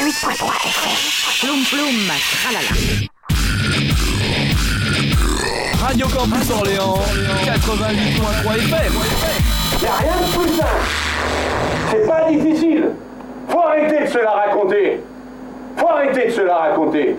Ploum ploum, tralala. Radio Campus Orléans, 88.3 FM. Y'a rien de plus simple. C'est pas difficile. Faut arrêter de se la raconter. Faut arrêter de se la raconter.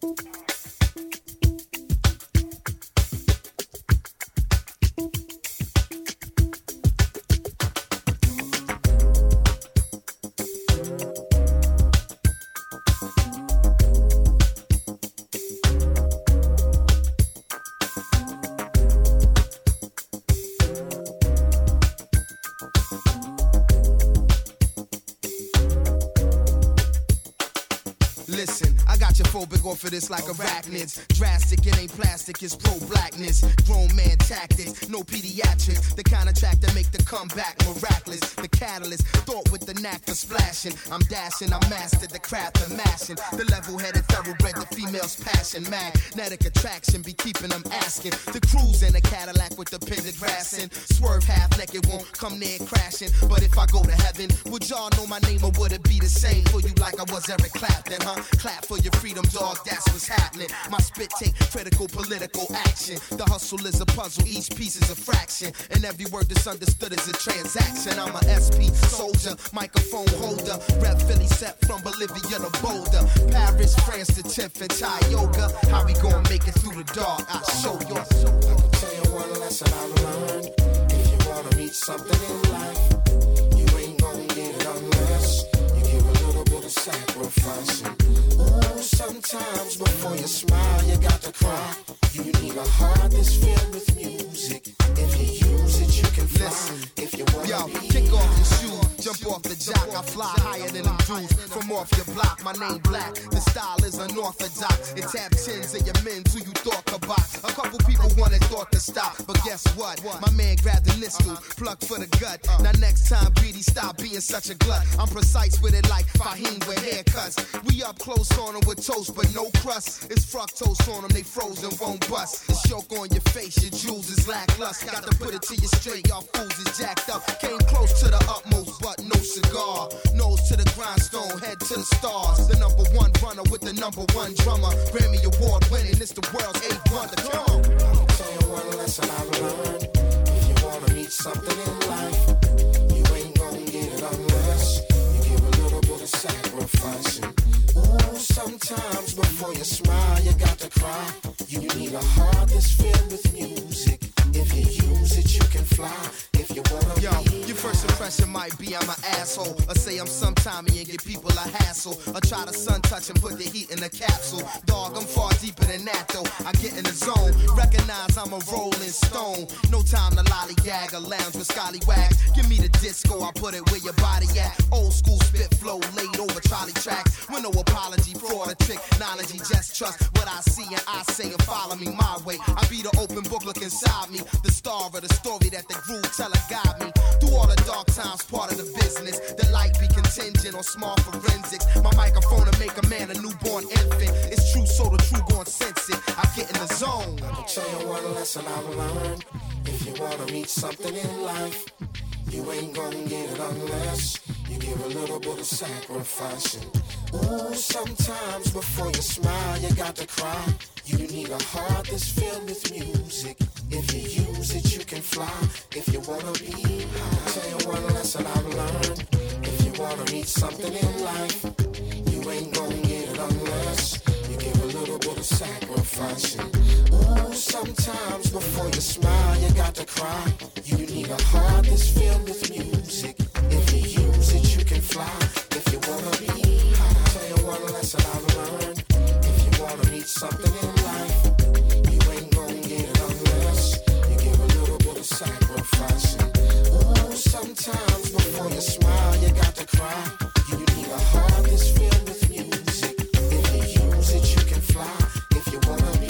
Off of this like arachnids. Drastic, it ain't plastic, it's pro-blackness. Grown man tactics, no pediatrics. The kind of track that make the comeback miraculous. The catalyst, thought with the knack for splashing. I'm dashing, I mastered the craft of mashing. The level-headed thoroughbred, the female's passion. Magnetic attraction be keeping them asking. The cruise in a Cadillac with the pendant grass in. Swerve half naked, won't come near crashing. But if I go to heaven, would y'all know my name or would it be the same for you like I was Eric Clapton, huh? Clap for your freedom, dog, that's what's happening. My spit take critical political action. The hustle is a puzzle, each piece is a fraction. And every word that's understood is a transaction. I'm a SP soldier, microphone holder. Rep Philly set from Bolivia to Boulder. Paris, France to 10th and Thai yoga. How we gonna make it through the dark? I'll show you. I can tell you one lesson I learned. If you wanna reach something in life, you ain't gonna get it unless you give a little bit of sacrificing. Ooh, sometimes before you smile, you got to cry. You need a heart that's filled with music. If you use it, you can fly. Listen, if you wanna yo, be kick off your shoe, jump off the jock. I fly higher than them dudes from off your block. My name black, the style is unorthodox. It tap chins of your men who you thought could box. A couple people wanted thought to stop, but guess what? My man grabbed the nistle, plucked for the gut. Now next time, greedy, stop being such a glut. I'm precise with it like Fahim with haircuts. We up close on them with toast, but no crust. It's fructose on them, they frozen, won't bust. The choke on your face, your jewels is lackluster. Got to put it to you straight, y'all fools is jacked up. Came close to the utmost, but no cigar. Nose to the grindstone, head to the stars. The number one runner with the number one drummer. Grammy Award winning, it's the world's eighth wonder. Come on. I can tell you one lesson I learned. If you wanna reach something in life, you ain't gonna get it unless you give a little bit of sacrificing. Ooh, sometimes before you smile, you got to cry. You need a heart that's filled with music. If you use it, you can fly. If you wanna Yo, your first impression might be I'm an asshole, or say I'm sometimey and give people a hassle, or try to sun touch and put the heat in a capsule. Dog, I'm far deeper than that though. I get in the zone, recognize I'm a rolling stone. No time to lollygag or lounge with scallywags. Give me the disco, I put it where your body at. Old school spit flow laid over trolley tracks. With no apology, fraud or technology, just trust what I see and I say and follow me my way. I be the open book, look inside me, the star of the story that the groove teller guide me. Through all the dark times, part of the business. The light be contingent on small forensics. My microphone to make a man a newborn infant. It's true, so the true gon' sense it. I get in the zone. I can tell you one lesson I've learned. If you wanna reach something in life, you ain't gonna get it unless you give a little bit of sacrificing. Ooh, sometimes before you smile, you got to cry. You need a heart that's filled with music. If you use it, you can fly. If you wanna be high, I'll tell you one lesson I've learned. If you wanna reach something in life, you ain't gonna get it unless you give a little bit of sacrificing. Ooh, sometimes before you smile, you got to cry. You need a heart that's filled with music. If you use it, you can fly. If you wanna be high, I'll tell you one lesson I've learned. If you wanna reach something in life, you ain't gonna get it unless you give a little bit of sacrificing. Ooh, sometimes before you smile, you got to cry. You need a heart that's filled with music. If you use it, you can fly. If you wanna be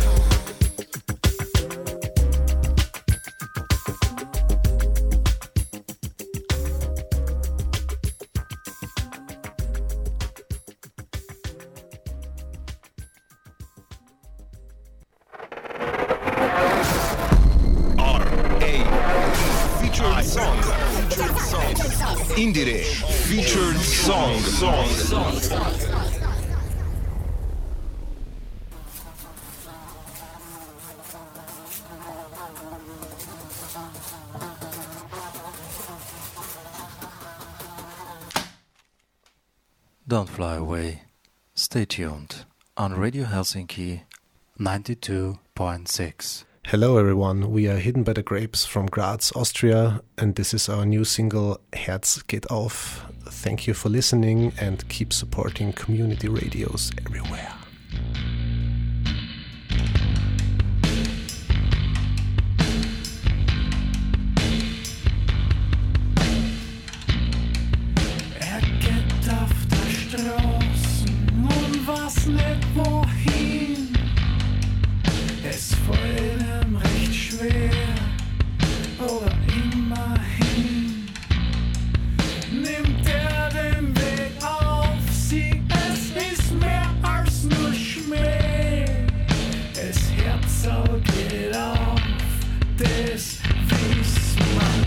Indire featured song. Don't fly away. Stay tuned. on Radio Helsinki 92.6. Hello everyone, we are Hidden by the Grapes from Graz, Austria, and this is our new single Herz geht auf. Thank you for listening and keep supporting community radios everywhere. Nicht wohin, es fällt ihm recht schwer, oder immerhin nimmt den Weg auf sie, es ist mehr als nur Schmäh, es Herz geht auf, das wiss man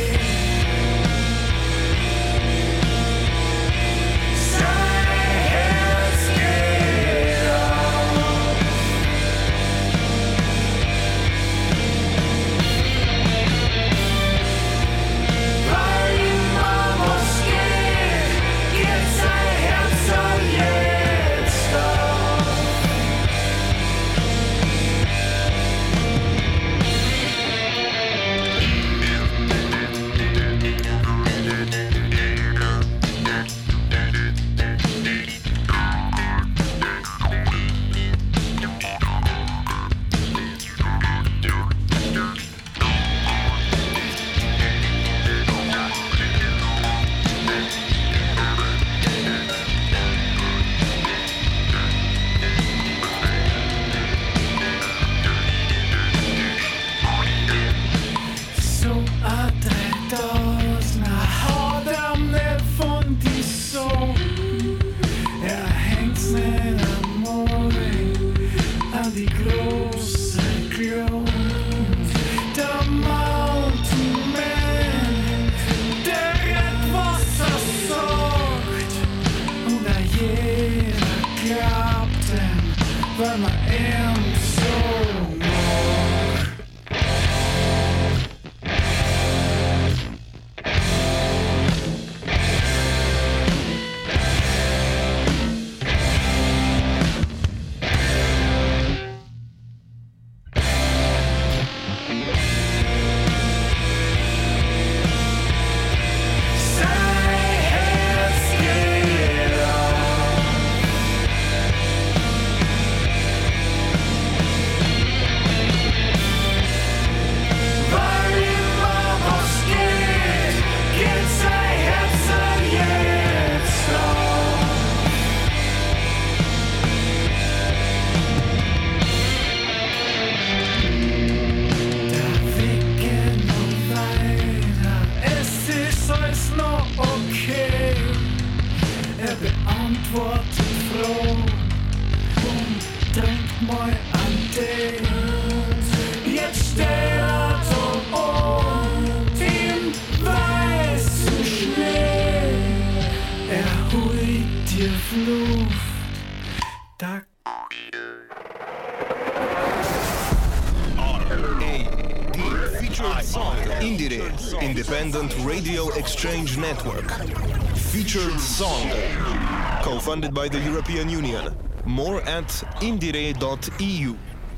Independent Radio Exchange Network. Featured song. Co-funded by the European Union. More at indire.eu.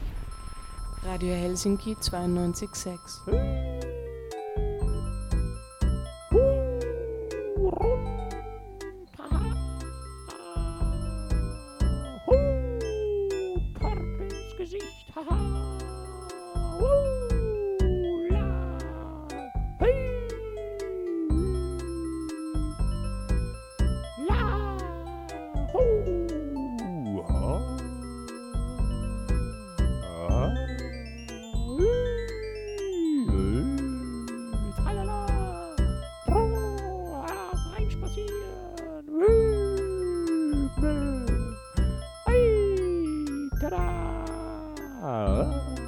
Radio Helsinki 92.6. Ta-da!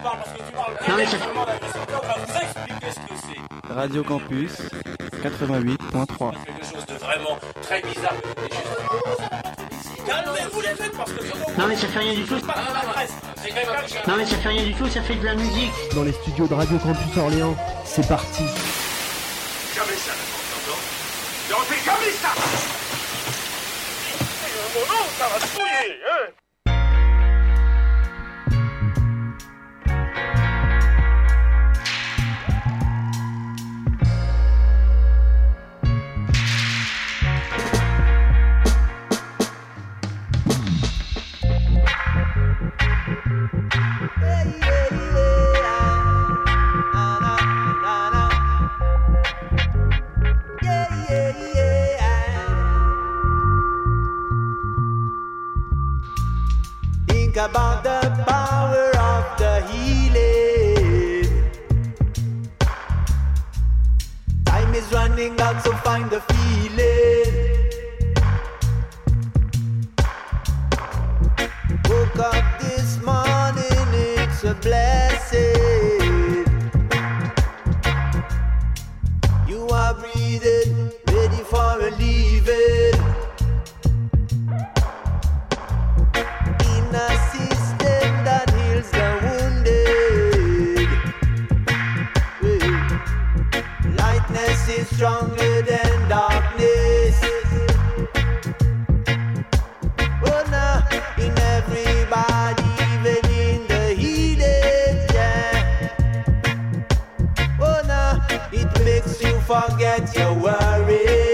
Non, mais ça... Radio Campus 88.3. Quelque chose de vraiment très bizarre. Calmez-vous les mecs parce que Non mais ça fait rien du tout. Non mais ça fait rien du tout, ça fait de la musique. Dans les studios de Radio Campus Orléans, c'est parti. Jamais ça, t'entends? Non, c'est jamais ça. Mon nom, ça va se fouiller, hein? About the power of the healing. Time is running out, so find the feeling. Woke up this morning, it's a blessing. You are breathing, ready for a leaving. A system that heals the wounded. Lightness is stronger than darkness. Oh no, in everybody, even in the healing, yeah. Oh no, it makes you forget your worries.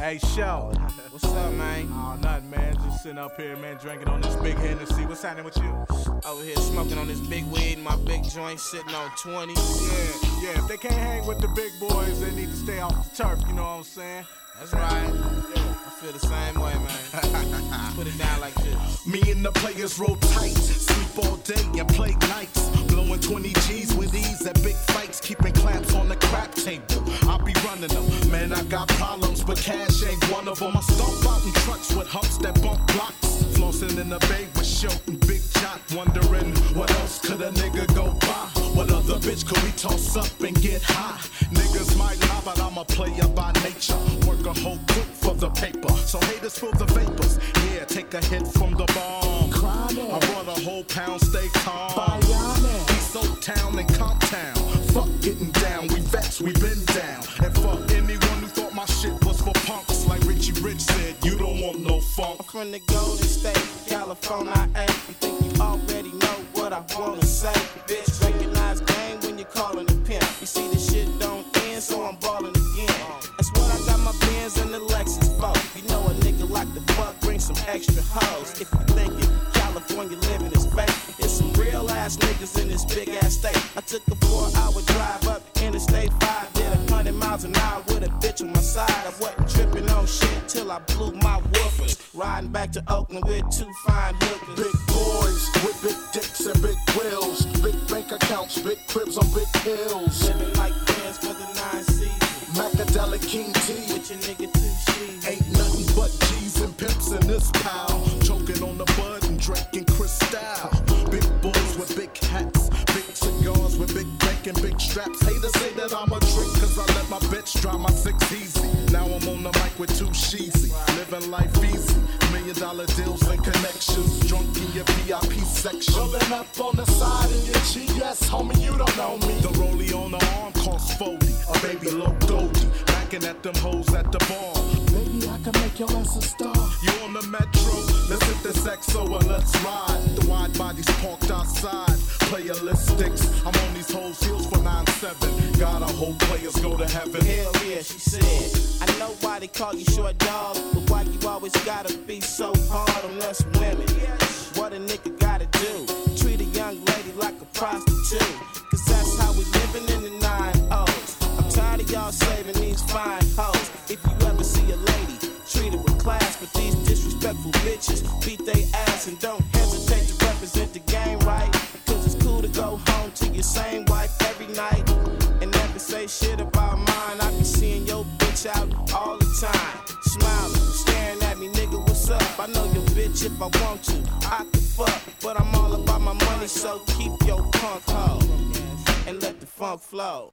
Hey, Show. What's up, man? Oh, nothing, man. Just sitting up here, man, drinking on this big Hennessy. What's happening with you? Over here smoking on this big weed in my big joint, sitting on 20. Yeah. If they can't hang with the big boys, they need to stay off the turf, you know what I'm saying? That's right. I feel the same way, man. Put it down like this. Me and the players roll tight, sleep all day and play nights. Blowing 20 G's with ease at big fights, keeping clamps on the crap table. I be running them, man, I got problems, but cash ain't one of them. I stomp out in trucks with humps that bump blocks. Flossing in the bay with Show and Big Jock, wondering what else could a nigga go buy? What other bitch could we toss up and get high? Niggas might lie, but I'm a player by nature. Work a whole cook for the paper, so haters feel the vapors. Yeah, take a hit from the bomb. I brought a whole pound, stay calm. East Oak Town and Comptown. Fuck getting down, we vets, we been down. And fuck anyone who thought my shit was for punks. Like Richie Rich said, you don't want no funk. I'm from the Golden State, California, I ain't. You think you already know what I wanna say? Bitch, recognize game when you're calling a pimp. You see this shit don't end, so I'm balling again. That's what I got my Benz and the Lexus for. You know a nigga like the fuck, bring some extra hoes. If you thinking California living is fake, it's some real ass niggas in this big ass state. I took a 4-hour drive up Interstate 5, did 100 miles an hour with a bitch on my side. I wasn't tripping on shit till I blew my woofers. Riding back to Oakland with 2 fine hookers. Big boys with big dicks and big wheels. Big bank accounts, big cribs on big hills. Living like friends for the 9 seasons. Macadelic King T with your nigga 2 sheets. Ain't nothing but G's and pimps in this pile. Choking on the bud and drinking Cristal. Big boys with big hats, big cigars with big bacon, big straps. Haters say that I'm a trick cause I let my bitch drive my 6 easy. Now I'm on the mic with 2 sheezy. Living life easy, $1 million deals and connections. Drunk in your VIP section. Rolling up on the side in your GS, homie, you don't know me. The rollie on the arm costs 40, a baby low Goldie. Backing at them hoes at the bar. Baby, I can make your ass a star. You on the metro, let's hit this XO and let's ride. The wide bodies parked outside. Playalistics, I'm on these hoes heels for 9-7. God, I hope players go to heaven. Hell yeah, she said. I know why they call you short dog, but why you always gotta be so hard on us women? What a nigga gotta do? Treat a young lady like a prostitute. Cause that's how we living in the 9-0s. I'm tired of y'all saving these fine hoes. If you ever see a lady, treat her with class. But these disrespectful bitches beat they ass and don't hesitate to represent the game right. Cause it's cool to go home to your same wife every night and never say shit about mine. I be seeing your bitch out all the time, smiling, staring at me, nigga, what's up? I know your bitch if I want to, I can fuck, but I'm all about my money, so keep your punk hoe and let the funk flow.